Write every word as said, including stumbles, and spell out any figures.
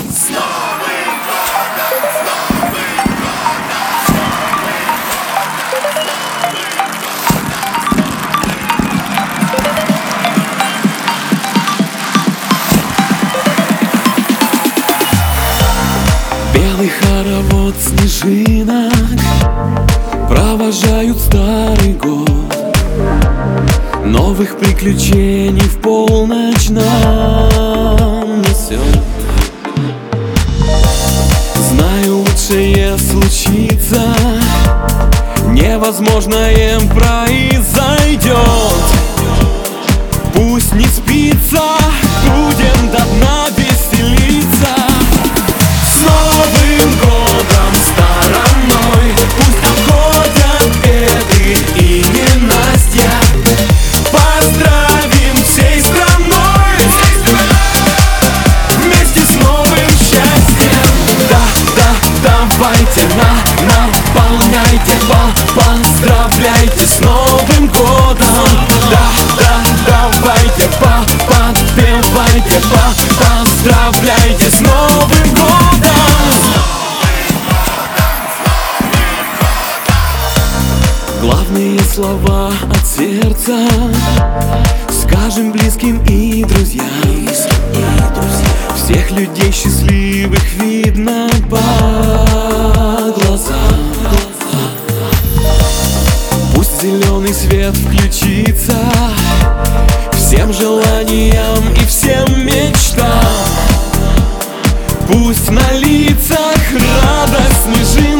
С Новым годом! С Новым годом! Белый хоровод снежинок провожают старый год. Новых приключений в полночь нам несет. Знаю, лучшее случится, невозможное произойдет. Пусть не спится, будем до дна веселиться. С Новым годом стороной пусть обходят беды и ненастья. Поздравим всей страной, вместе с новым счастьем. Да, да, давайте, на, наполняйте, по, поздравляйте с Новым годом. Да, да, давайте, по, подпевайте, по, поздравляйте с Новым годом. Главные слова от сердца скажем близким и друзьям. Всех людей счастливых видно по глазам. Пусть зеленый свет включится всем желаниям и всем мечтам. Пусть на лицах радость снежинок